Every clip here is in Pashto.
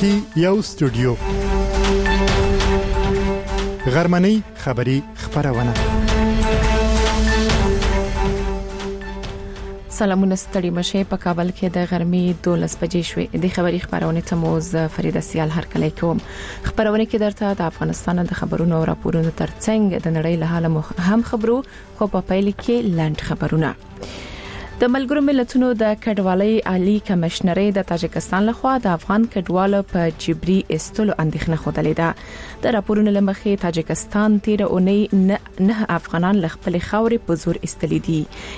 کې یو استودیو غرمنۍ خبری خبرونه. سلامونه ستړي مشه په کابل کې د غرمې 12 بجې شوې. د خبري خبرونه ته موز فریده سیال هرکلی کوم. خبرونه کې درته د افغانستان د خبرونو او راپورونو ترڅنګ د نړۍ له حاله هم خبرو خو په پیل کې لاند خبرونه. د ملګرو ملتونو د کډوالۍ عالی کمشنري د تاجکستان لخوا د افغان کډوالو په جبري استلو اندېښنه خوده ده. د راپورونو لمخې تاجکستان تیر اونۍ نه افغانان ل خپل خاورې په زور استلې دي.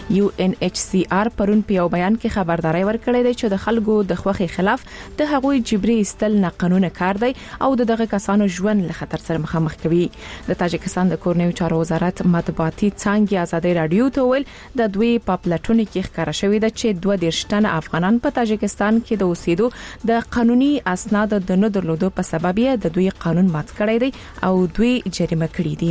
UNHCR پرون په یو بیان کې خبرداري ورکړې ده چې د خلکو د خوخي خلاف د هغوی جبري استل نه قانوني کار دی او دغه کسانو ژوند له خطر سره مخامخ کوي. د تاجکستان د کورنیو چارو وزارت مطبوعاتي څانګې ازادي رادیو ته ویل د دوی په پلاتفورم کې ښکارا شوې ده چې 22 تنه افغانان په تاجکستان کې د اوسېدو د قانوني اسناد د نه درلودو په سبب یې د دوی قانون مات کړی دی او دوی جریمه کړی دي.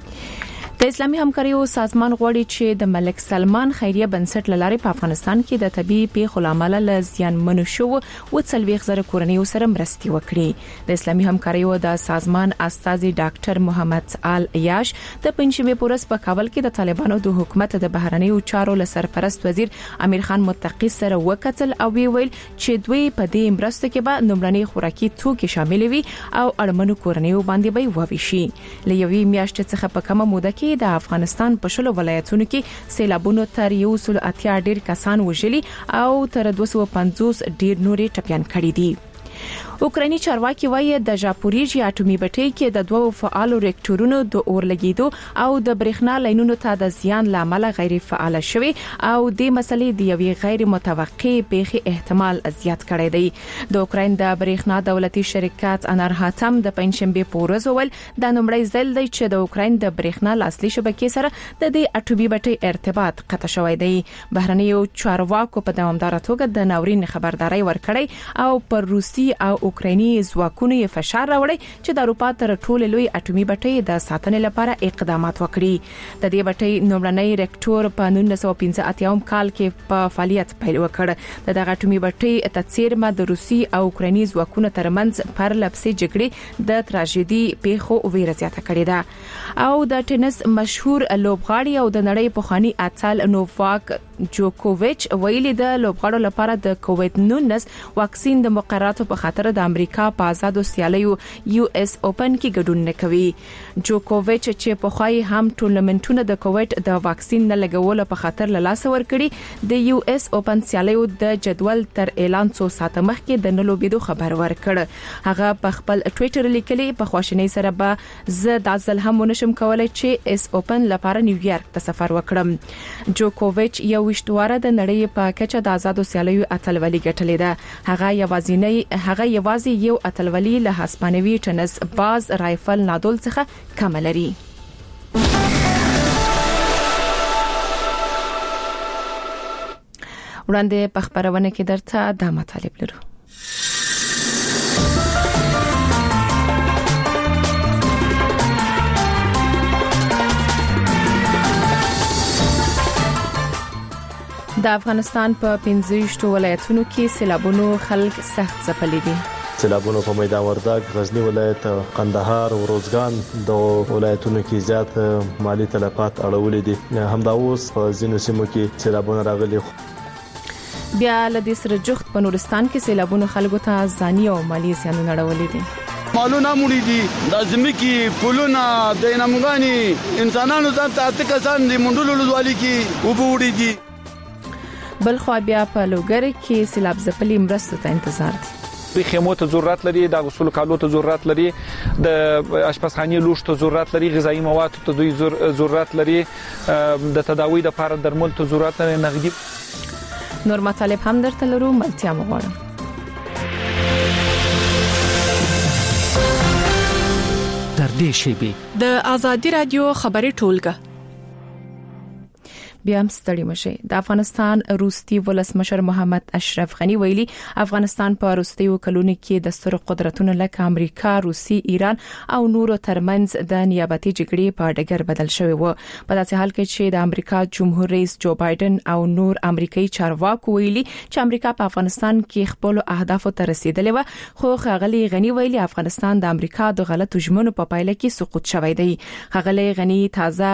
د اسلامي همکاریو سازمان غواړي چې د ملک سلمان خیریه بنسټ لاري په افغانستان کې د طبي پیښو لامل له زیان منو شو و 30,000 کورنیو سره مرستي وکړي. د اسلامي همکاریو د سازمان استاذي ډاکټر محمد آل عیاش د پنځمه پورس په کابل کې د طالبانو د حکومت د بهرنیو چارو له سرپرست وزیر امیر خان متقی سره وکتل او ویل چې دوی په دې مرسته کې به نمرني خوراکي توکي شامل وي او اړمنو کورنیو باندې به وویشي. لوي میاشتې څخه په کومه موده کې د افغانستان په شلو ولایتونو کې سیلابونو تر 180 ډیر کسان وژلي او تر 250 ډیر نوري ټپيان کړي دي. اوکرایني چارواکي وایي د ژاپوریژي اټومي بټۍ کې د دوه فعالو ریاکټورونو د اورلګیدو او د برېښنا لاینونو ته د زیان لامل غیر فعال شوي او د مسلې د یوې غیر متوقع پیښې احتمال زیات کړی دی. د اوکراین د برېښنا دولتي شرکت انرهاتم د پنځشنبه په ورځ ول د نومړی ځل دی چې د اوکراین د برېښنا لاسلي شبکې سره د دې اټومي بټۍ ارتباط قطع شوی دی. بهرنیو چارواکو په دوامدار توګه د ناورین خبرداري ورکړی او پر روسي او اوکرایني ځواکونو یې فشار راوړی چې د اروپا تر ټولو لوی اټومي بټۍ د ساتنې لپاره اقدامات وکړي. د دې بټۍ نومړنی ریاکټور په 1985 کال کې په فعالیت پیل وکړ. دغه اټومي بټۍ تڅیرمه د روسي او اوکرایني ځواکونو ترمنځ پر لپسې جګړې د تراژیدي پیښو ویره زیاته کړې ده. او د ټینس مشهور لوبغاړي او د نړۍ پخوانی اتل نوواک جوکوویچ ویلي د لوبغاړو لپاره د کووید-19 واکسین د مقرراتو په خاطر د امریکا په آزادو سیالیو US اوپن کې ګډون نه کوي. جوکوویچ چې په خوای هم ټورنمنټونه د کووید د واکسین نه لګولو په خاطر له لاس ورکړي د US اوپن سیالیو د جدول تر اعلان 100 ساعت مخکې د نلوبېدو خبر ورکړ. هغه په خپل ټوئیټر لیکلي په خواشینۍ سره به زه د ځل هم ونشم کولای چې اس اوپن لپاره نیویارک ته سفر وکړم. جوکوویچ یو وشتواره د نړۍ په کچه د آزادو سیالیو اتلولي ګټلې ده. هغه یوازې یو اتلولي له هسپانوي ټنس باز رایفل نادول څخه کم لري. وړاندې په خبرونه کې درته د مطالب لرو. د افغانستان په 15 ولایتونو کې سیلابونو خلک سخت ځپلي دي. سیلابونو په میدان وردګ، غزنی ولایت، قندهار او روزګان د ولایتونو کې زیات مالی تلفات اړولې دي. همدا اوس په ځینو سیمو کې سیلابونه راغلي. بیا لدې سره جوخت په نورستان کې سیلابونو خلکو ته ځاني او مالی زیانونه اړولې دي. مالونه مړي دي، د ځمکې پلونه د انمغاني انسانانو ځان ته کسان دي منډولو لوالي کې وبوړي دي. بل خو بیا په لوګر کې سیلاب ځپلي مرستو ته انتظار دي. خیمو ته ضرورت لري، د غسل کالو ته ضرورت لري، د اشپزخانې لوښ ته ضرورت لري، غذایی مواد ته دوی ضرورت لري، د تداوی لپاره درمل ته ضرورت لري، نغدي نور مطالب هم درته لرو. ملتیا مغواړم. تر دې شی به د ازادي رادیو خبري ټولګه بیا هم ستړي مشي. د افغانستان روسي ولسمشر محمد اشرف غنی ویلي افغانستان په وروستیو کلونو کې د ستر قدرتونو لکه امریکا، روسي، ایران او نورو ترمنځ د نیابتي جګړې په ډګر بدل شوی و. په داسې حال کې چې د امریکا جمهور رئیس جو بایدن او نور امریکایي چارواکو ویلي چې امریکا په افغانستان کې خپل اهداف ته رسیدلې و، خو ښاغلي غنی ویلي افغانستان د امریکا د غلطو ژمنو په پایله کې سقوط شوی دی. ښاغلي غنی تازه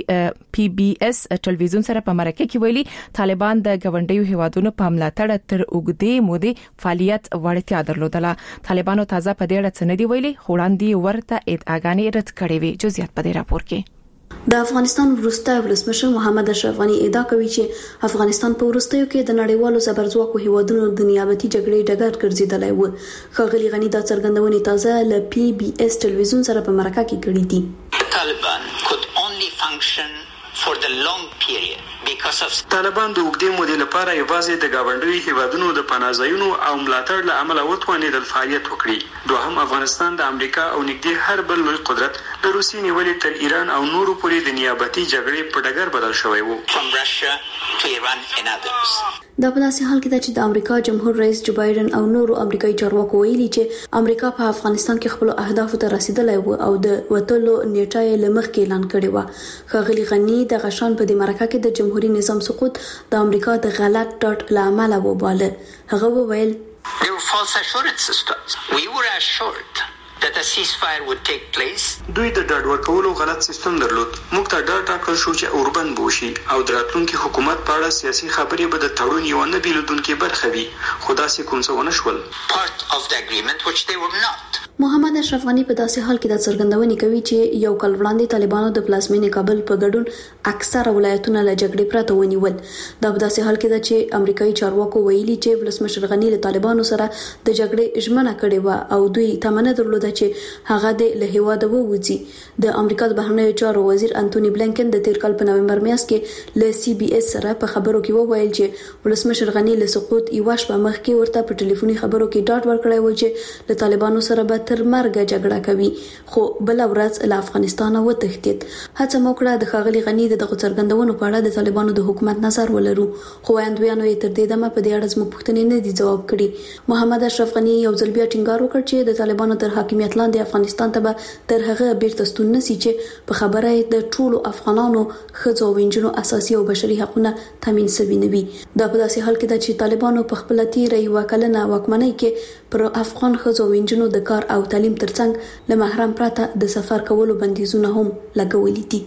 پی بي اس ټلویزیون سره په مرکه کې ویلي طالبان د ګاونډیو هیوادونو په ملاتړ تر اوږدې مودې فعالیت وړتیا درلودله. طالبانو تازه په دې اړه څه نه دی ویلي، خو وړاندې ورته ادعاګانې رد کړې وي. جزئیات په دې راپور کې. د افغانستان وروستی ولسمشر محمد اشرف غنی ادعا کوي چې افغانستان په وروستیو کې د نړیوالو زبرځواکو هیوادونو د نیابتي جګړې ډګر ګرځیدلی و. ښاغلي غنی دا څرګندونې تازه له پی بي اس ټلویزیون سره په مرکه کې کړې دي. Taliban could only function for the long period because of طالبان د اوږدې مودې لپاره یوازې د ګاونډیو هیوادونو د پناهځایونو او ملاتړ له امله وتوانېدل فعالیت وکړي. دوهم افغانستان د امریکا او نږدې هر بل لوی قدرت د روسي نیولې تر ایران او نورو پورې د نیابتي جګړې په ډګر بدل شوی و. from Russia to Iran and others. دا په داسې حال کې چې د امریکا جمهور رئیس جو بایدن او نورو امریکایي چارواکو ویلي چې امریکا په افغانستان کې خپل اهداف ته رسیدلی و او د وټلو نیټه یې لمخکې اعلان کړی و. ښاغلي غنی د غشان په دې مرکه کې د جمهوریت نظام سقوط د امریکا د غلط ډاټ لامل وباله. هغه وویل They were false assurances to us. We were assured that a ceasefire would take place. دوی د ډاډ ورکولو غلط سیستم درلود. موږ ته ډاډ راکړل شو چې اوربند بوشي او د راتلونکي حکومت په اړه سیاسي خبرې به د تړون یو نه بیلودونکې برخه وي، خو داسې کوم څه ونه شول. Part of the agreement which they were not. محمد اشرف غنی په داسې حال کې د څرګندونې کوي چې یو کال وړاندې طالبانو د پلازمینې کابل په ګډون اکثره ولایتونه له جګړې پرته ونیول. دا په داسې حال کې ده چې امریکایي چارواکو ویلي چې ولسمشر غنی له طالبانو سره د جګړې ژمنه کړې و او دوی تمنه درلوده چې هغه د له هیواده ووځي. د امریکا د بهرنیو چارو وزیر انټونی بلینکن د تیر کال په نومبر میاشت کې له سی بي اس سره په خبرو کې وویل چې ولسمشر غنی له سقوط یو شپه مخکې ورته په ټلیفوني خبرو کې ډاډ ورکړی و چې له طالبانو سره به تر مرګ جګړه کوي، خو بل ورځ له افغانستان وتښتید. هڅه وکړه د ښاغلي غنی دغه څرګندونو په اړه د طالبانو د حکومت نظر ولرو، خو وایندویانو یې تر دې دمه په دې اړه زموږ پوښتنې نه دي ځواب کړي. محمد اشرف غنی یو ځل بیا ټینګار وکړ چې د طالبانو تر حاکمیت لاندې افغانستان ته به تر هغه بیرته ستون نشي چې په خبره د ټولو افغانانو ښځو او نجونو اساسي او بشري حقوقونه تامین شوي نه وي. دا په داسې حال کې ده چې طالبانو په خپل تیرې یوه کلنه واکمنۍ کې پر افغان ښځو او نجونو د کار او تعلیم ترڅنګ له محرم پرته د سفر کولو بندیزونه هم لګولي دي.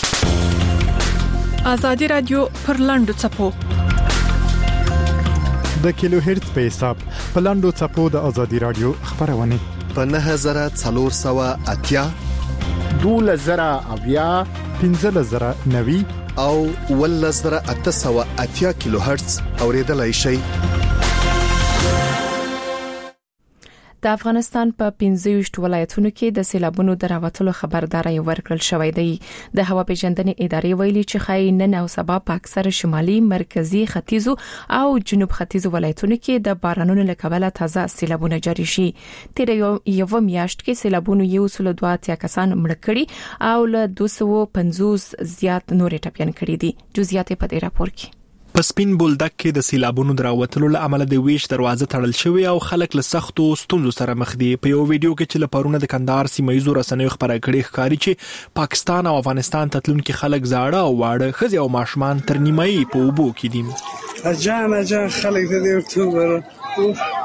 آزادي رادیو پر لاندو چپو د کیلو هرتز په حساب په لاندو چپو د آزادي رادیو خبرونه په 9480 2000 1590 او 1880 کیلو هرتز اوریدلای شئ. د افغانستان په 15 ولایتونو کې د سیلابونو د راوتلو خبرداري ورکړل شوې ده. د هوا پیژندنې ادارې ویلي چې خای نن او سبا په اکثر شمالي، مرکزی، ختیځو او جنوب ختیځو ولایتونو کې د بارانونو له کبله تازه سیلابونه جاري شي. تیر یو میاشت کې سیلابونو یو سل 2 کسان مړ کړي او له 250 زیات نور ټپيان کړي دي. جزئیات په دې راپور کې. په سپین بولدک کې د سیلابونو دراوتلو له امله د ویش دروازه تړل شوې او خلک له سختو ستونزو سره مخ دي. په یو ویډیو کې چې لپاره د کندهار سیمایي رسنیو خبره کړې ښکاري چې پاکستان او افغانستان تتلونکو خلک زاړه او واړه ښځې او ماشومان تر نیمایي په اوبو کې دي. اجان خلک د دې ورته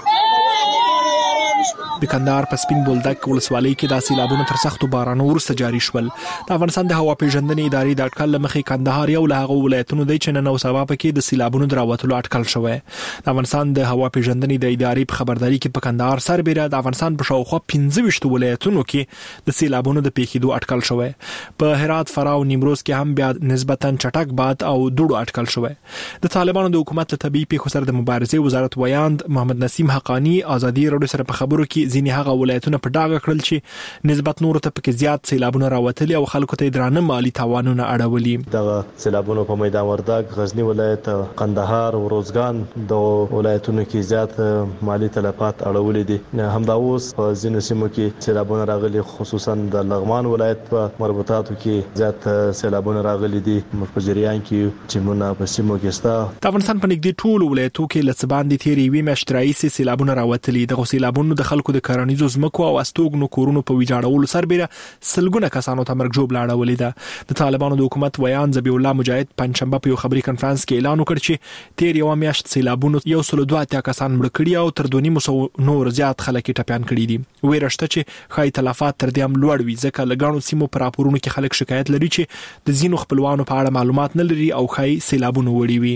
د کندهار په سپین بولدک ولسوالۍ کې د سیلابونو تر سختو بارانو وروسته جاري شول. د افغانستان د هوا پیژندنې ادارې د اټکل لمخې کندهار یو له هغه ولایتونو دی چې نن او سبا پکې د سیلابونو دراوتلو اټکل شوی. د افغانستان د هوا پیژندنې د ادارې په خبرداري کې په کندهار سربېره د افغانستان په شاوخوا 15 ولایتونو کې د سیلابونو د پیښېدو اټکل شوی. په هرات، فراه او نیمروز کې هم بیا نسبتا چټک باد او دوړو اټکل شوی. د طالبانو د حکومت له طبيعي پیښو سره د مبارزې وزارت ویاند محمد نسیم حقانی آزادي رادیو سره په خبرو کې ځینې هغه ولایتونه په ډاګه کړل چې نسبت نور ته پکې زیات سیلابونه راوتلي او خلکو ته درانه مالی تاوانونه اړولي. دغه سیلابونو په میدان وردګ، غزنی ولایت، قندهار او روزګان د ولایتونو کې زیات مالی تلفات اړولي دي. همدا اوس په ځینو سیمو کې سیلابونه راغلي، خصوصا د لغمان ولایت په مربوطاتو کې زیات سیلابونه راغلي دي. په جریان کې چې مونږ په سیمو کې ستا د افغانستان په نږدې ټولو ولایتونو کې لڅباندې تیرې وی میاشتې راځي سیلابونه راوتلي. د سیلابونو د خلکو د کرنیزو ځمکو او استوګنو کورونو په ویجاړولو سربېره سلګونه کسانو ته مرګ جوړ لاړولې ده. د طالبانو د حکومت ویان ذبیح الله مجاهد پنځشنبه په یو خبري کانفرنس کې اعلان وکړ چې تیر یو میاشت سیلابونو 102 کسان مړ کړي او تر 2.5 نور زیات خلک ټپيان کړي دي. ویرشته چې خای تلفات تر دې هم لوړ وي ځکه لګانو سیمو پر راپورونو کې خلک شکایت لري چې د زینو خپلوانو په اړه معلومات نه لري او خای سیلابونه وړي وي.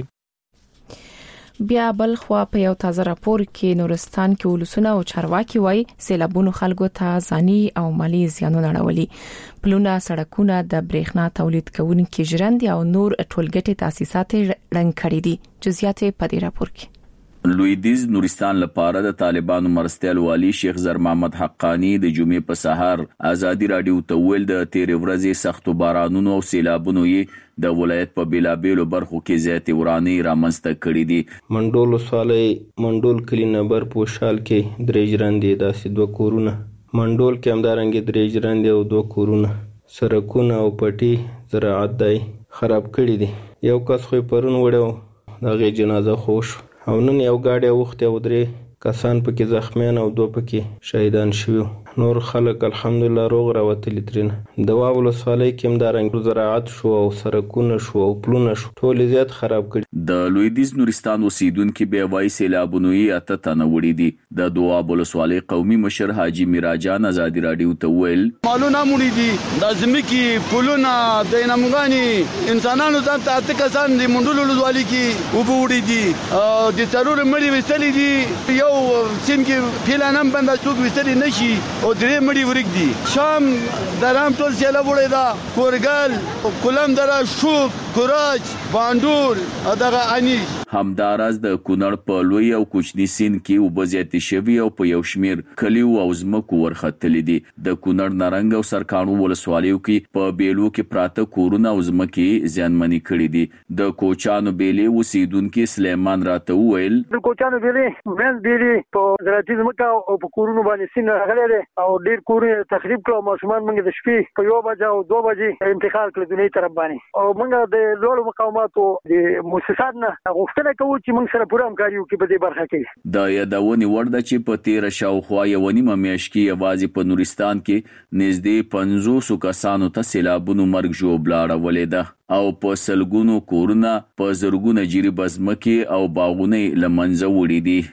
بیا بل خو په یو تازه راپور کې نورستان کې ولسونه او چارواکي وایي سیلابونو خلکو ته ځاني او مالی زیانونه اړولي. پلونه، سړکونه، د برېښنا تولید کوونکي ژرندې او نور ټولګټي تاسیسات رنګ کړي دي. جزئیات په دې راپور کې. لویدیز نورستان لپاره د طالبانو مرستیال والی شیخ زر محمد حقانی د جمعې په سحر ازادي رادیو ته ویل د تیر ورځې سختو بارانونو او سیلابونو یې د ولایت په بیلابیلو برخو کې زیاتې ورانۍ رامنځته کړې دي. منډول ولسوالۍ منډول کلی نمبر پوشال کې درې ژرندې داسې 2 کورونه، منډول کې همدارنګه 3 ژرندې او 2 کورونه، سرکونه او پټي زراعت دای خراب کړي دي. یو کس خو پرون وړو دغه جنازه خوش او نن یو گاډي وخت او 3 کسان پکې زخمیان او 2 پکې شهیدان شوي. نور خلک الحمدلله روغ راوتلي ترنه. د واو ولسوالۍ کې همدارنګه زراعت شو او سرکونه شو او پلونه شو ټول زیات خراب کړي. د لویدیز نورستان اوسیدونکو به وای سیلابونو یې اته تنه وړي دي. د دوه ولسوالۍ قومي مشر حاجی میراجان ازادي رادیو ته ویل مالونه مړي دي، د ځمکې پلونه د نمګانی انسانانو ته اته کسان دي منډول ولسوالۍ کې وبوړي دي. د ضرور مړي وسلې دي، یو سیم کې پلانم بنده څوک وسلې نشي او 3 مړي ورګ دي. شام درام ټول سیلاب وړي دا کورګل کولم درا شوک کوراج باندول دغه اني. همدارز د کونړ په لوی او کوچني سین کې وبزیاتي شوی او په یو شمیر کلیو او زمکو ورختلې دي. د کونړ نارنګ او سرکانو ولسوالیو کې په بیلو کې پراته کورونه او زمکي زیانمنې کړې دي. د کوچانو بیلې وسیدونکو سلیمان راته ویل د کوچانو بیلې مېز بیلې په زراعتي زمکه او په کورونو باندې سین راغلي او ډیر کورونه تخریب کړو. ماشومان موږ د شپې په 1 بجه او 2 بجې انتقال کړل دني طرف باندې او موږ د لوړ مقاوماتو د مؤسسات نه غوښتنه کوو چې موږ سره پوره همکاري وکړو په دې برخه کې. د یادونې وړ ده چې په 13 شاوخوا یو نیمه میاشت کې یوازې په نورستان کې نږدې 500 کسانو ته سیلابونو مرګ جوړ لاړولې ده او په سلګونو کورونه په زرګونه جری بزمکي او باغونه لمنځه وړي دي.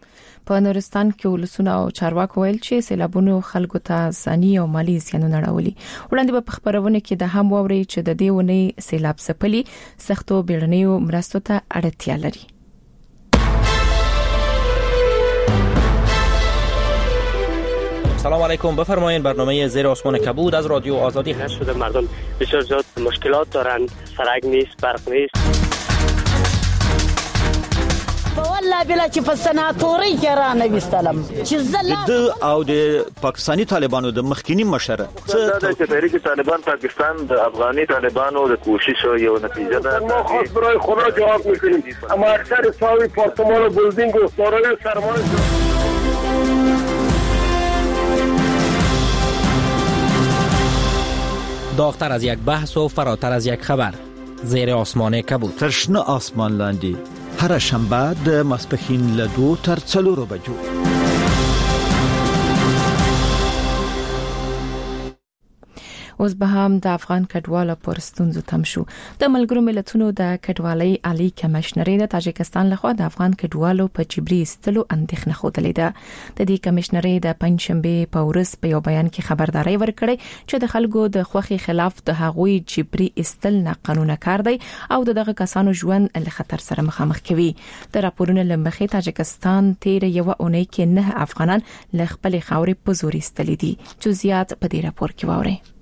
په نورستان کې ولسونه او چارواکي ویل چې سیلابونو خلکو ته ځاني او مالی زیانونه اړولي. وړاندې په خبرونه کې د هم ووري چې د دې ونې سیلاب څپلي سختو بیړنیو مرستو ته اړتیا لري. سلام علیکم، بفرمایید. برنامه زیر آسمان کبود از رادیو آزادی هست. شده مردم بسیار زیاد مشکلات دارند، سرک نیست، برق نیست. والله بلا چې په سناتوري کې را نه وستلم چې زله او د پاکستانی طالبانو د مخکینی مشر چې تحریک طالبان پاکستان د افغاني طالبانو د کوشش یو نتیجه ده. ما خاص برای خدا جواب میکنیم، اما اکثر ساوی پارتمان و بلدینگ و سارای سرمایه داغتر از یک بحث و فراتر از یک خبر. زیر آسمان کبود. ترشنه آسمان لاندی هر شنبه د ماسپښین له 2 تر 4 بجو. اوس به هم د افغان کډوالو پر ستونزو تم شو. د ملګرو ملتونو د کډوالۍ عالی کمشنري د تاجکستان لخوا د افغان کډوالو په جبري استلو اندېښنه خوده ده. د دې کمشنري د پنځشنبه په ورځ په یو بیان کې خبرداري ورکړې چې د خلکو د خوخي خلاف د هغوی جبري استل نه قانوني کار دی او دغه کسانو ژوند له خطر سره مخامخ کوي. د راپورونو لمخې تاجکستان تیر یو اونۍ کې 9 افغانان له خپل خاورې په زور استلې دي. جزئیات په دې راپور کې واورئ.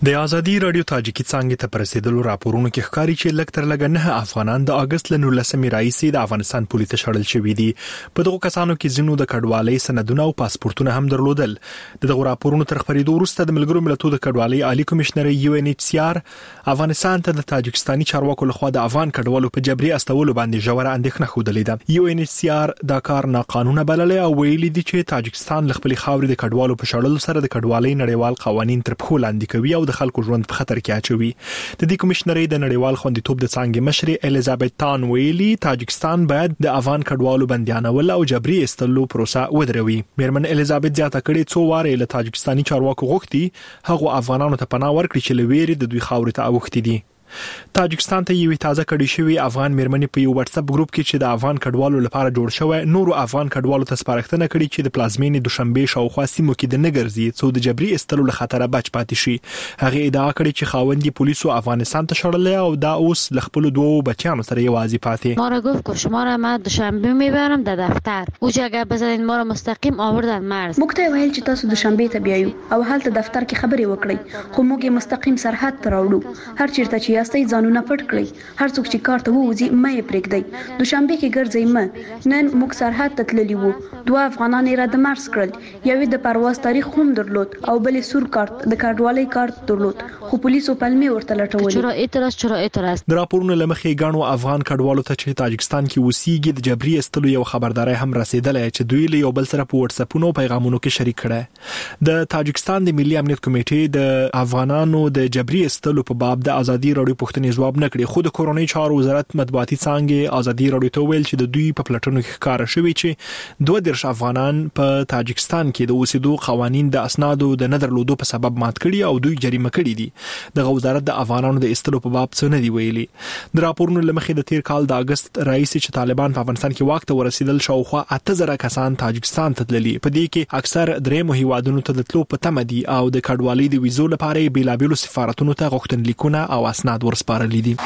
د ازادي رادیو تاجیکی څنګه ته پرسیدلو راپورونو کې ښکاري چې لکتر لګ نه افغانان د اگست ل 19 راځي د افغانستان پولیس شړل شوې دي. په دغه کسانو کې زینو د کډوالۍ سندونه او پاسپورتونه هم درلودل. دغه راپورونو تر خبرېدو وروسته د ملګرو ملتونو د کډوالۍ عالی کمشنر UNHCR افغانستان ته د تاجکستاني چارواکو لخوا د افغان کډوالو په جبري استولو باندې ژوره اندېښنه خوده لیده. UNHCR دا کار ناقانونه بللی او ویلي دي چې تاجکستان لخپل خاورې د کډوالو په شړلو سره د کډوالۍ نړیوال قوانين تر پخو لاندې کوي او د خلکو ژوند په خطر کې اچوي. د دې کمشنرۍ د نړیوال خوندیتوب د څنګه مشر الیزابت تان ویلي تاجکستان باید د افغان کډوالو بندیانول او جبري استلو پروسه ودروي. میرمن الیزابت زیاته کړې څو واره له تاجکستاني چارواکو غوښتي هغه افغانانو ته پناه ورکړي چې لويري د دوی خاورې ته اوښتي دي. تاجکستان ته یو تازه کړي شوی افغان میرمنې په یو واتس اپ ګروپ کې چې د افغان کډوالو لپاره جوړ شوی نورو افغان کډوالو ته سپارښتنه کړې چې د پلازمینې دوشنبه شاوخوا سیمو کې د نګرځي څو د جبري استلو له خطره بچ پاتې شي. هغه ادعا کړې چې خاوندې پولیسو افغانستان ته شړل او دا اوس ل خپل دوه بچیانو سره یوازې پاتې. ما را گفت که شما را ما دوشنبه میبرم در دفتر اوجا اگر بزنین ما را مستقیم آوردن مرز. مکته ویل چې تاسو دوشنبه ته بیایو او هلته دفتر کې خبرې وکړئ خو موږ مستقیم سرحد ته راوړو. هر چیرته چې یاستئ ځانونه پټ کړئ. هر څوک چې کار ته ووځي مې پرېږدئ. دوشنبه کې ګرځئ مې. نن موږ سرحد ته تللی وو. دوه افغانان را د مرز کړل. یوې د پرواز تاریخ هم درلود او بلې سور کارت د کډوالۍ کارت درلود خو پولیسو پلمې ورته لټولې. چرا اعتراض د راپورونو لمخې غاڼو افغان کډوالو ته چې تاجکستان کې اوسېږي د جبري استلو یو خبرداري هم رسیدلې چې دوی له یو بل سره په واتس اپونو پیغامونو کې شریک کړي. د تاجکستان د ملي امنیت کمیټې د افغانانو د جبري استلو په باب د ازادي رادیو پوښتنې جواب نه کړي. خو د کورونی چارو وزارت مطبوعاتي څنګه ازادي رادیو ته ویل چې د دوی په پلاتونو کې ښکار شوی چې 22 افغانان په تاجکستان کې د اوسېدو قوانين د اسنادو د ندرلودو په سبب مات کړي او دوی جریمه کړي دي. د وزارت د افغانانو د استلو په باب څه نه دی ویلي. د راپورونو لمخې د تیر کال د اگست رئیس چې طالبان په افغانستان کې واک ته ورسېدل شاوخوا 8000 کسان تاجکستان ته تللي. په دې کې اکثر درې هیوادونو ته د تلو په تمه دي او د کډوالۍ د ویزو لپاره بیلابېلو سفارتونو ته غوښتنلیکونه او اسناد ورسپارل دي.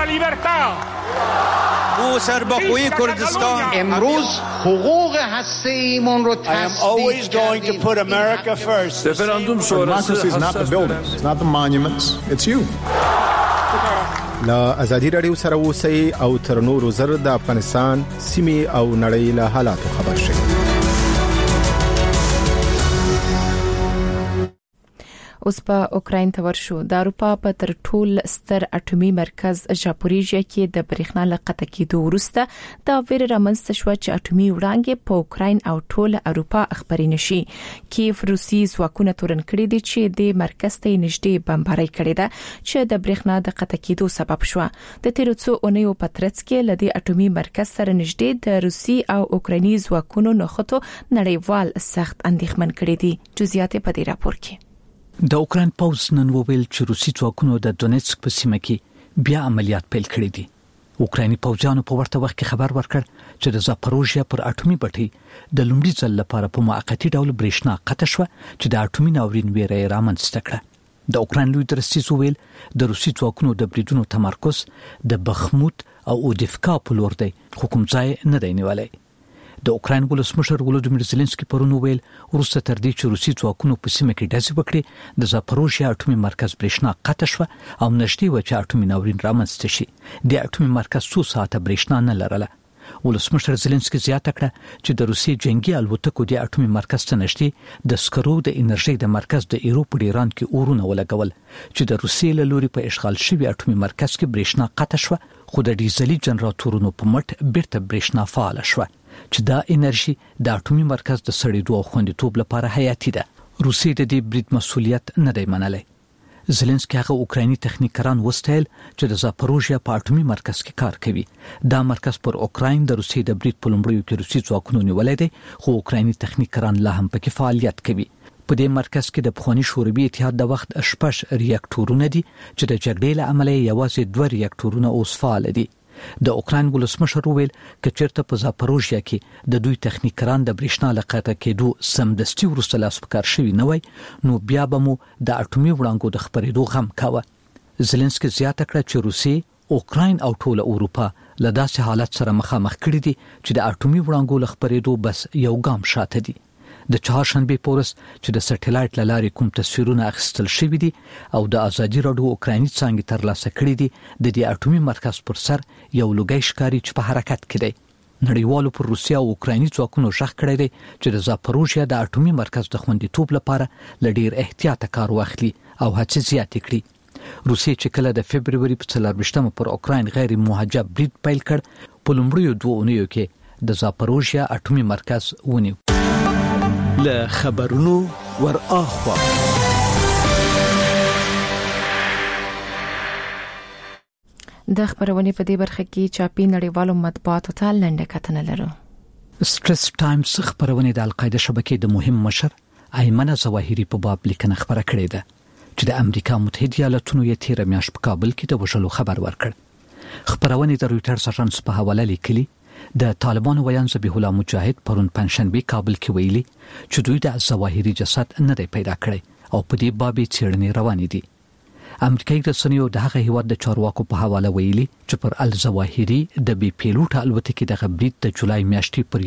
او سربخوی کردستان امروز حقوق هسته‌ایمون رو تصدیق کردیم. رفراندوم شورای is not the buildings, it's not the monuments, it's you. لا ازادي رادیو سره اوسئ او تر نورو زر د افغانستان سیمې او نړۍ له حالاتو خبر شئ. اوس په اوکراین ته ورشو. د اروپا په تر ټول ستر اټومي مرکز ژاپوریژیا کې د برېښنا لقطه کېدو وروسته دا ویره رامنځته شو چې اټومي وړانګې په اوکراین او ټول اروپا خبري نشي. کیف روسي ځواکونه تورن کړی دي چې د مرکز ته نږدې بمباري کړې ده چې د برېښنا د قطع کېدو سبب شو. د تیر څو اونیو په ترڅ کې لدی اټومي مرکز سره نږدې د روسي او اوکرایني ځواکونو نخښتو نړیوال سخت اندېښمن کړي دي. جزئیات په دې راپور کې. د اوکراین پوز نن وویل چې روسي ځواکونو د دونیتسک په سیمه کې بیا عملیات پیل کړي دي. اوکرایني پوځیانو په ورته وخت کې خبر ورکړ چې د زاپروژیا پر اټومي بټۍ د لومړي ځل لپاره په موقتی ډول برېښنا قطع شو چې د اټومي ناورین ویره رامنځته کړه. د اوکراین لوی درستیز ویل د روسي ځواکونو د بریدونو تمرکز د بخموت او اودیفکا په لور دی خو کوم ځای نه دی نیولای. د اوکراین ولسمشر ولودیمیر زيلنسکي پرون ویل وروسته تر دې چې روسي ځواکونو په سیمه کې ډزې وکړي د زاپروژیا اټومي مرکز برېښنا قطع شو او نږدې و چې اټومي ناورین رامنځته شي. د اټومي مرکز 2 ساعته برېښنا نه لرله. ولسمشر زيلنسکي زیاته کړه چې د روسي جنگي الوتکو د اټومي مرکز ته نږدې د سکرو د انرژي د مرکز د ایروپ ډیران کې اورونه ولګول چې د روسي له لوري په اشغال شوی اټومي مرکز کې برېښنا قطع شو خو د ډیزلي جنراتورونو په مټ بیرته برېښنا فعال شو چې دا انرژي د اټومي مرکز د سړېدو او خوندیتوب لپاره حیاتي ده. روسي د دې برید مسؤلیت نه دی منلی. زيلنسکي هغه اوکرایني تخنیکران وستایل چې د زاپروژیا په اټومي مرکز کې کار کوي. دا مرکز پر اوکراین د روسي د برید په لومړیو کې روسي ځواکونو نیولای دي خو اوکرایني تخنیکران لا هم پکې فعالیت کوي. په دې مرکز کې د پخوانی شوروي اتحاد د وخت 6 ریاکټورونه دي چې د جګړې له امله یوازې 2 ریاکټورونه اوس فعال دي. د اوکراین ولسمشر ویل چې چیرته په زاپروژیا کې د دوی تخنیکران د برېښنا لقطه کېدو سمدستي وروسته لاس پکار شوی نه وای نو بیا به مو د اټومي وړانګو د خبرېدو غم کاوه. زيلنسکي زیاته کړه چې روسي اوکراین او ټول اروپا له داسې حالت سره مخامخ کړي دي چې د اټومي وړانګو د خبرېدو بس یو ګام شاته دي. د چهارشنبه پورس چې د سټلایټ لارې کوم تصویرونه اخیستل شوي دي او د ازادي راډیو اوکراني څنګه ترلاسه کړي دي د دې اټومي مرکز پر سر یو لوګي ښکاری چې په حرکت کې دی. نړیوالو پر روسیا او اوکراني ځواکونو ژغ کړی دی چې د زاپروژیا د اټومي مرکز د خوندیتوب لپاره لډیر احتیاط کار واخلي او هڅې زیاتې کړي. روسیې چې کله د فبرवरी په 24 پر اوکراین غیر موجب برید پیل کړ په لومړیو 2 اونیو کې د زاپروژیا اټومي مرکز ونیو. له خبرونو ور اخوا د خبرونې په دې برخه کې چاپی نړیوالو مطبوعاتو ته لنډه کتنه لرو. سټریس ټایمز خبرونه د القاعده شبکې د مهم مشر ایمن ظواهری په باب لیکنه خبره کړې ده چې د امریکا متحده ایالاتونو یې تیر میاشت په کابل کې د وژلو خبر ورکړ. خبرونه د رويټرز اژانس په حواله لیکلي د طالبانو ویان ذبیح الله مجاهد پرون پنځشنبه کابل کې ویلي چې دوی د ظواهری جسد نه دی پیدا کړی او په دې باب څېړنې روانې دي. امریکایي رسنیو د هغه هیواد د چارواکو په حواله ویلي چې پر الظواهری د بي پیلوټ الوتکې د غبرید د جولای میاشتې پر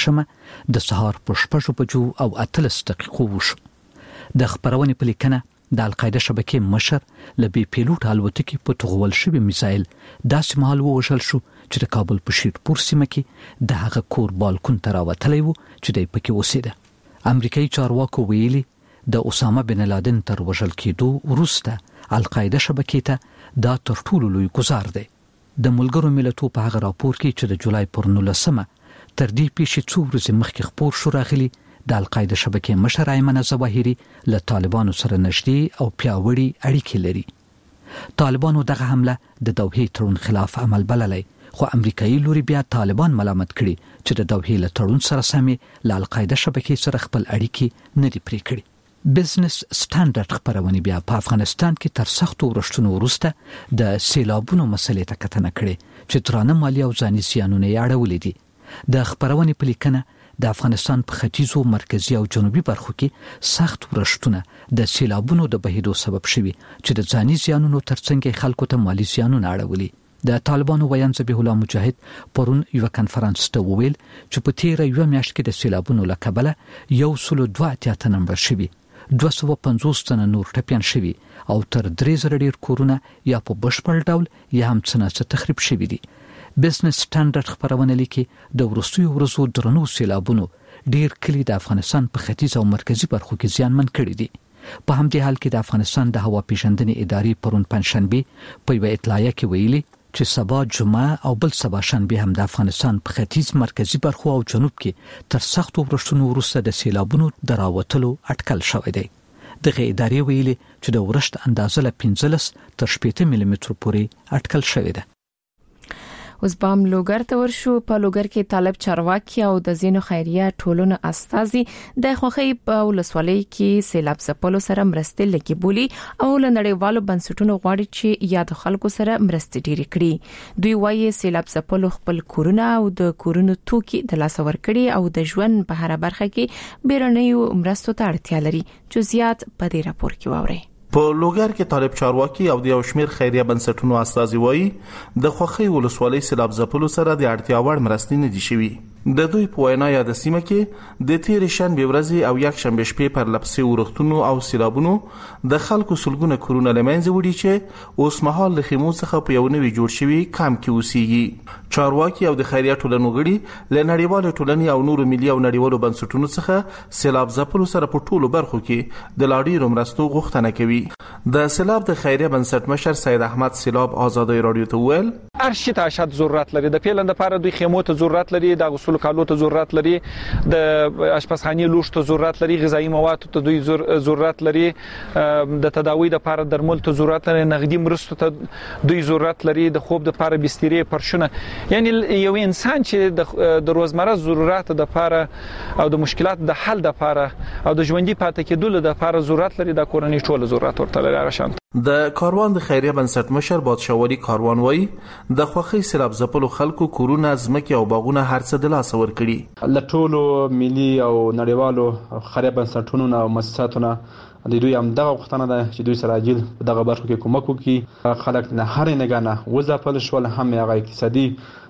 11 د سهار په 6 بجو او 13 دقیقو وشو. د خبرونې په لیکنه د القاعده شبکې مشر ل بي پیلوټ الوتکې په توغول شوی میزایل داسې مهال ووژل شو چې د کابل په شیرپور سیمه کې د هغه کور بالکون ته راوتلی و چې د پکې اوسېده. امریکایي چارواکو ویلي د اسامه بن لادن تر وژل کېدو وروسته القاعده شبکې ته دا تر ټولو لوی گزار دی. د ملګرو ملتونو په هغه راپور کې چې د جولای پر 19 تر دې پیښې څو ورځې مخکې خبر شو راغلی د القاعده شبکې مشر ایمن ظواهری له طالبانو سره نږدې او پیاوړي اړیکې لري. طالبانو دغه حمله د دوحې تړون خلاف عمل بللی خو امریکایي لوري بیا طالبان ملامت کړي چې د دوحې له تړون سره سمې له القاعده شبکې سره خپل اړیکې نه دي پرې کړي. بزنس سټانډرډ خبرونه بیا په افغانستان کې تر سختو ورښتونو وروسته د سیلابونو مسلې ته کتنه کړې چې درانه مالی او ځاني زیانونه یې اړولې دي. د خبرونې په لیکنه د افغانستان په ختیځو مرکزی او جنوبي برخو کې سخت ورښتونه د سیلابونو د بهیدو سبب شوي چې د ځاني زیانونو ترڅنګ خلکو ته مالی زیانونه اړولي. د طالبانو ویان ذبیح الله مجاهد پرون یو کنفرانس ته وویل چې په تیر یو میاشت کې د سیلابونو له کبله 102 تنه مړ شوي 250 تنه نور ټپيان شوي او تر 3000 ډیر کورونه یا په بشپړ ډول یا هم څنګه تخریب شوي دي. بزنس سټانډرډ خبرونه لیکي د ورستیو ورځو درنو سیلابونو ډیر کلی د افغانستان په ختیځ او مرکزی برخو کې زیانمن کړي دي. په همدې حال کې د افغانستان د هوا پیژندنې ادارې پرون پنځشنبه په یو اطلاعیه کې ویلي چې سبا جمعه او بل سبا شنبه هم د افغانستان په ختیځ مرکزی برخو او جنوب کې تر سختو ورښتونو وروسته د سیلابونو دراوتلو اټکل شوی دی. دغه ادارې ویلي چې د ورښت اندازه له 15 تر 18 ملي متر پورې اټکل شوی دی. اوس بام لوګر ته ورشو. په لوګر کې طالب چارواکي او د زینو خیریه ټولنو استازي د خوخي په ولسوالۍ کې سیلاب ځپلو سره مرستې لګي بولی او له نړیوالو بنسټونو غواړي چې یاد خلکو سره مرستې ډېری کړي. دوی وایي سیلاب ځپلو خپل کورونه او د کورونو توکي د لاس ور کړي او د ژوند په هر برخه کې بیرنیو مرستو ته اړتیا لري. جزئیات په دې راپور کې واورئ. په لوګر کې طالب چارواکي او د یو شمیر خیریه بنسټونو استازي وایي د خوخي ولسوالۍ سیلاب ځپلو سره د اړتیا وړ مرستې نه دي شوي. د دوی په وینا یا د سیمه کې د تیر شنبه ورځې او یک شنبه شپې پر لپسې ورښتونو او سیلابونو د خلکو سلګونه کورونه لمنځه وړي چې اوس مهال له خیمو څخه په یو نوي جوړ شوی کام کې اوسېږي. چارواکي او د خیریه ټولنو غړي له نړیوالو ټولنې او نورو ملي او نړیوالو بنسټونو څخه سیلاب ځپلو سره په ټولو برخو کې د لاډیرو مرستو غوښتنه کوي. د سیلاب د خیریه بنسټ مشر سید احمد سیلاب آزادۍ رادیو ته ویل ارشي ته اشد ضرورت لري. د پیلند لپاره دوی خیمو ته ضرورت لري، د غسل کالو ته ضرورت لري، د اشپزخانه لوښ ته ضرورت لري، غذایی مواد ته دوی ضرورت لري، د تداوی لپاره درمل ته ضرورت لري، نغدي مرستو ته دوی ضرورت لري، د خوب لپاره بسترې پرشونه. یعنی یو انسان چې د روزمره ضرورت لپاره او د مشکلات د حل لپاره او د ژوندۍ پاتې کېدو لپاره ضرورت لري، د کورنۍ ټول ضرورت ورته لري. د کاروان د خیریه بنسټ مشر بادشاہوالي کاروان وایي د خوخي سیلاب ځپلو خلکو کورونه ځمکې او باغونه هر څه د لاس ور کړي. له ټولو ملي او نړیوالو خیریه بنسټونو او مؤسساتونو د دوی هم دغه غوښتنه ده چې دوی سره عاجل په دغه برخو کې کومک وکړي. خلک نه هر نگاه نه وځپل شول، هم هغه اقتصادي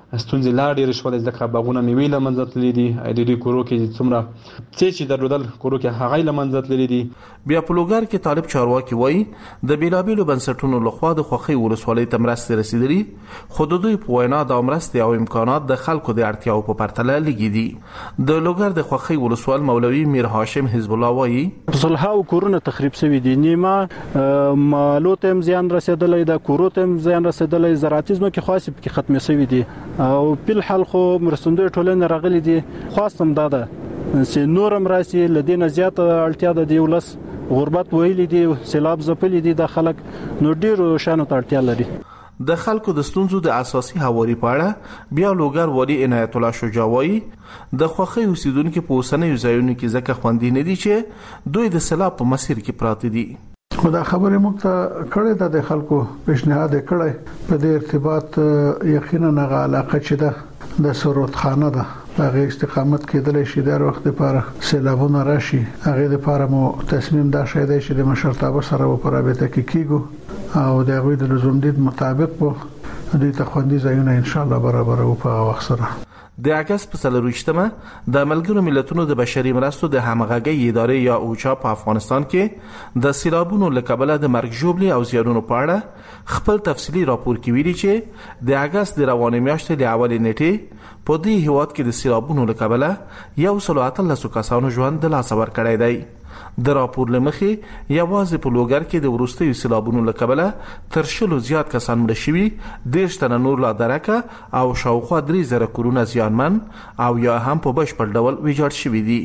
ستونزې لا ډېرې شولې ځکه باغونه میوې له منځه تللي دي د دوی کورو کې څومره چې درلودل کورو کې هغه له منځه تللي دي. بیا په لوګر کې طالب چارواکي وایي د بیلابیلو بنسټونو لخوا د خوخي ولسوالۍ ته مرستې رسیدلي خو د دوی په وینا د مرستې او امکانات د خلکو د اړتیاو په پرتله لږ دي. د لوګر د خوخي ولسوال مولوي میر هاشم حزب الله وایي صلحاو کورونه تخریب شوي دي، نیمه مالو ته زیان رسیدلی د کورو ته زیان رسیدلی، زراعتي ځمکې خاصه کې ختمې شوي دي او په حال خو مرستندوی ټولنه راغلي دي. خواستم داده چې نورم راسي لدینه زیات اړتیا ده، دی ولس غربت ویلي دي، سیلاب زپلي دي، د خلک نو ډیرو شانو ته اړتیا لري. د خلکو د ستونزو د اساسي حواري په اړه بیا لوګر والی عنایت الله شجاع وایي د خوخي اوسیدونکو په اوسنیو ځایونو کې ځکه خوندې نه دي چې دوی د سیلاب په مسیر کې پراته دي. خدا خبره موږ ته کړې ده، د خلکو پیشنهاد کړی په دې ارتباط یقینا هغه علاقه چې ده د سرود خانه ده هغه استقامت کېدل شي د وخت لپاره سیلابونه راشي. هغه لپاره مو تصمیم دا شې دی چې د مشرتابه سره په رابطه کې کیږو او د غوی د لزوم دید مطابق په دې ته خوندې ځایونه ان شاء الله برابر او په وخت سره. د اگست په 23مه د ملګرو ملتونو د بشري مرستو د همغږي ادارې یا اوچا په افغانستان کې د سیلابونو لکبله د مرګ ژوبلې او زیانونو په اړه خپل تفصیلی راپور کې ویلي چې د اگست د روانې میاشتې د اولې نیټې په دې هیواد کې د سیلابونو لکبله 113 کسانو ژوند د لاس ور کړی دی. د راپور لمخې یوازې په لوګر کې د ورستیو سیلابونو لکبله تر 100 زیات کسان مړ شوي، 10 تنه نور لا درکه او شاوخوا 3000 کورونه زیانمن او یا هم په بشپړ ډول ویجاړ شوي دي.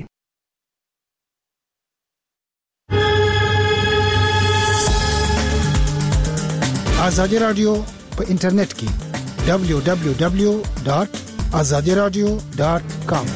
ازادي رادیو په انټرنیټ کې www.azadiradio.com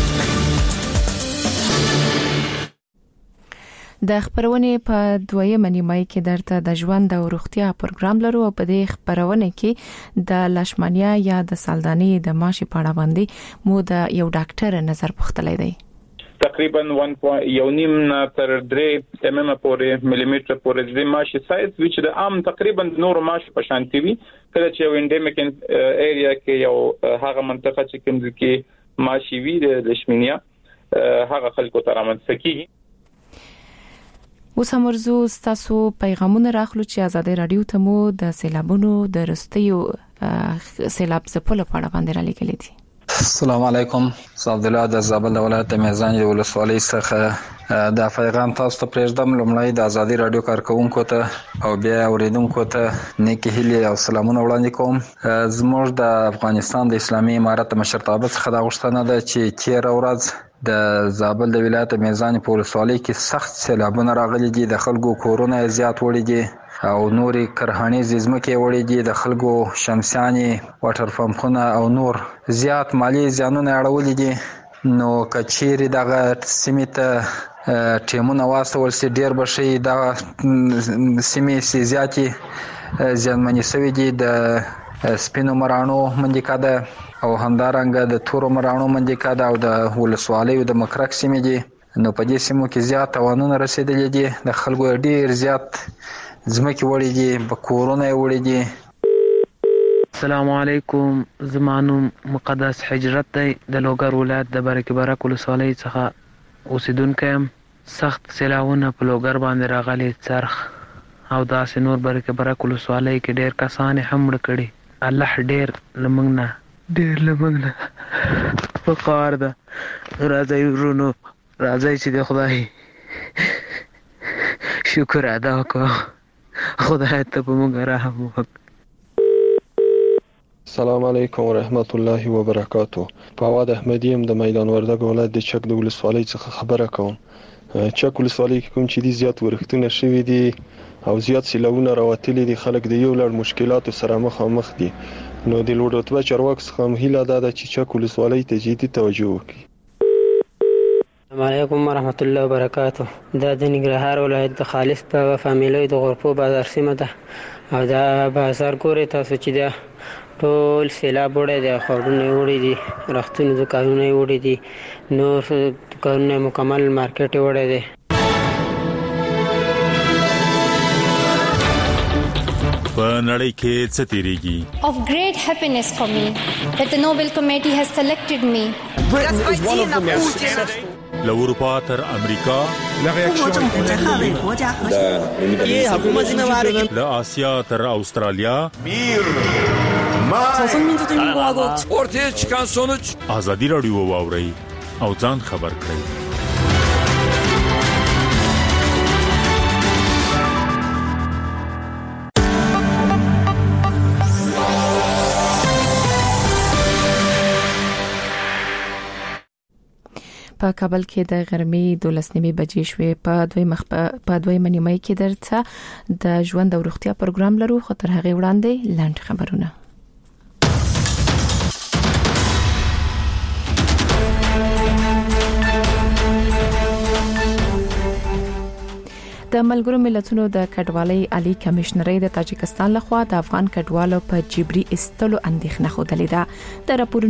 د خبرونه په دویمه نیمه کې درته د ژوند او روغتیا پروګرام لرو او په دې خبرونه کې د لاشمانیا یا د سالداني د ماشي په اړه باندې مو د یو ډاکټر نظر پوښتلی دی. تقریبا 1.9 تر 3 پورې مليمتر پورې د ماشي سایز چې د عام تقریبا نور ماشي په شانتي وي. کله چې انډیمیک ایریا کې یو هغه منطقه چې کوم کې ماشي وي د لاشمانیا هغه خلکو ته رامنځته کیږي. اوس مرزو تاسو پیغامونه راخلو چې آزادي رادیو ته مو د سیلابونو د رستیو سیلاب ځپلو په اړه باندې را لیکلي دي. السلام علیکم. عبد الله د زابل ولایت میزان ولسوالۍ څخه دا پیغام تاسو ته پرېږدم. لومړی د آزادي رادیو کارکونکو ته او بیا اوریدونکو ته نیکی هیلې او سلامونه وړاندې کوم. زموږ د افغانستان د اسلامي امارت مشرتابه څخه دا غوښتنه ده چې تیر ورځ د زابل د ولایت میزان په ولسوالۍ کې سخت سیلابونه راغلي دي. د خلکو کورونه زیات وړي دي او نوري کرهاني ځمکې وړي دي. د خلکو شمسياني واټر پمپونه او نور زیات مالی زیانونه اړولي دي. نو کچيري دغه سیمه ته ټیمونه واستول سي ډیر بشي دا سیمه سي زیاتي ځانمنې سوي دي. د سپینو مرانو منځکا ده او همدارنګه د تورو مرانو منځکا ده او د ولسوالۍ د مکرک سیمه دي. نو په دې سیمو کې زیات توانونه رسیدلې دي. د خلکو ډیر زیات ځمکې وړي دي، په کورونه وړي دي. السلام علیکم. زمانو مقدس حجرت دی د لوګر ولایت د برکه برک ولسوالۍ څخه اوسیدونکو يم. سخت سیلاونه په لوګر باندې راغلي څرخ او داسې نور برکه برک ولسوالۍ کې ډیر کسان هم مړ کړي. الله ډیر لمنګنه فقار ده. راځي ورونو راځي چې د خدای شکر ادا وکړو. خدای ته په موږ رحم وکړي. السلام علیکم ورحمت الله وبرکاتو. فواد احمدی هم د میدان وردګ ولایت د چک د ولسوالۍ څخه خبره کوم. چک ولسوالۍ کې کوم چې دي زیات ورښتونه شوي دي او زیات سیلابونه راوتلي دي. خلک د یو لړ مشکلاتو سره مخامخ دي. نو د لوړ رتبه چارواکو څخه هیله ده چې چک ولسوالۍ ته جدي توجه وکړي. السلام علیکم ورحمت الله وبرکاتو. دا د ننګرهار ولایت د خالص په فامیلۍ د غرپو بازار سیمه ده او دا بازار ګوري تاسو چې دا ټول سیلاب وړي دي، خورونه وړي دي، رختونه دکانونه وړي دي، نور دکانونه مکمل مارکیټ وړي دي. په نړۍ کې څه تیریږي. Of great happiness for me that the Nobel Committee has selected me. Britain is one of the most successful. له اروپا تر امریکا له آسیا تر استرالیا ortaya çıkan sonuç آزادی رادیو واوري او ځان خبر کړئ. په کابل کې د غرمې 12 بجې شوې په دوی منیمای کې درته د ژوند او روغتیا پروګرام لرو خو تر هغه وړاندې لاند خبرونه. د ملګرو ملتونو د کډوالۍ عالی کمشنرۍ د تاجکستان لخوا د افغان کډوالو په جبري استلو اندېښنه خوده لیده. د راپور